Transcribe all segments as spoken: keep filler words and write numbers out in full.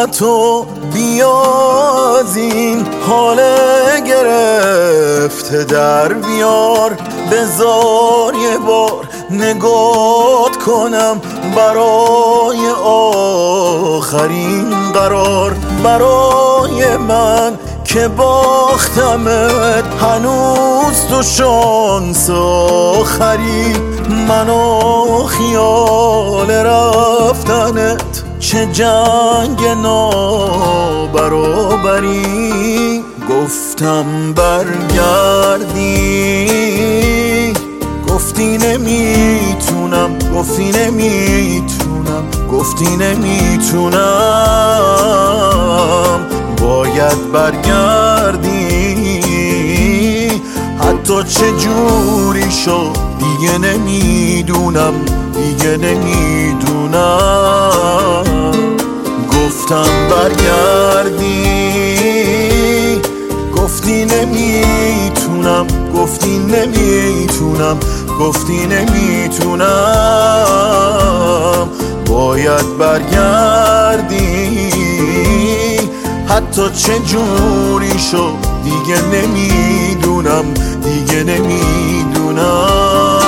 تو بیاز این حال گرفته در بیار، بذار یه بار نگات کنم برای آخرین قرار. برای من که باختمت هنوز تو شانس آخری، منو خیال رفتنت چه جنگ نابرابری. گفتم برگردی، گفتی نمیتونم، گفتی نمیتونم، گفتی نمیتونم. باید برگردی، حتی چه جوری شد دیگه نمیدونم، دیگه نمیدونم. گفتم برگردی، گفتی نمیتونم، گفتی نمیتونم، گفتی نمیتونم. باید برگردی، حتی چه جوری شد دیگه نمیدونم، دیگه نمیدونم.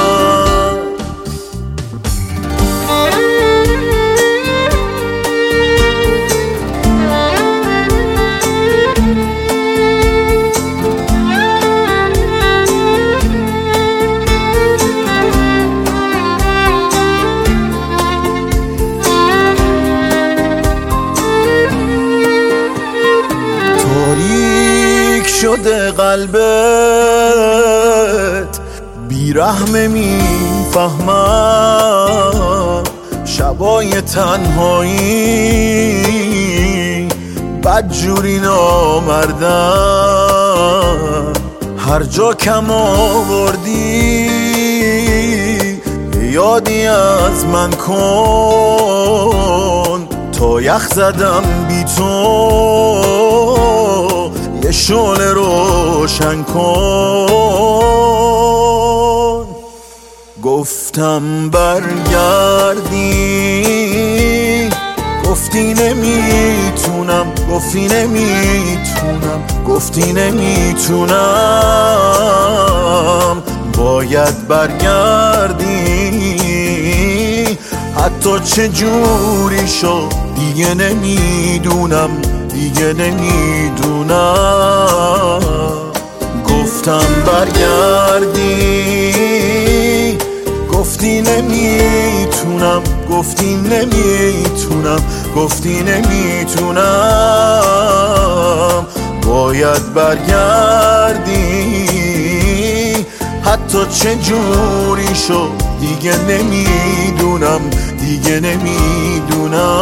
تاریک شده قلبت، بیرحمه میفهمم. شبای تنهایی بدجوری نامردم. هر جا کم آوردی یادی از من کن، تا یخ زدم بی تو یه شعله روشن کن. گفتم برگردی، گفتی نمیتونم، گفتی نمیتونم، گفتی نمیتونم. باید برگردی، حتی چه جوری شد دیگه نمیدونم، دیگه نمیدونم. گفتم برگردی، گفتی نمیتونم، گفتی نمیتونم، گفتی نمیتونم. باید برگردی، حتی چه جوری شد دیگه نمیدونم، دیگه نمیدونم.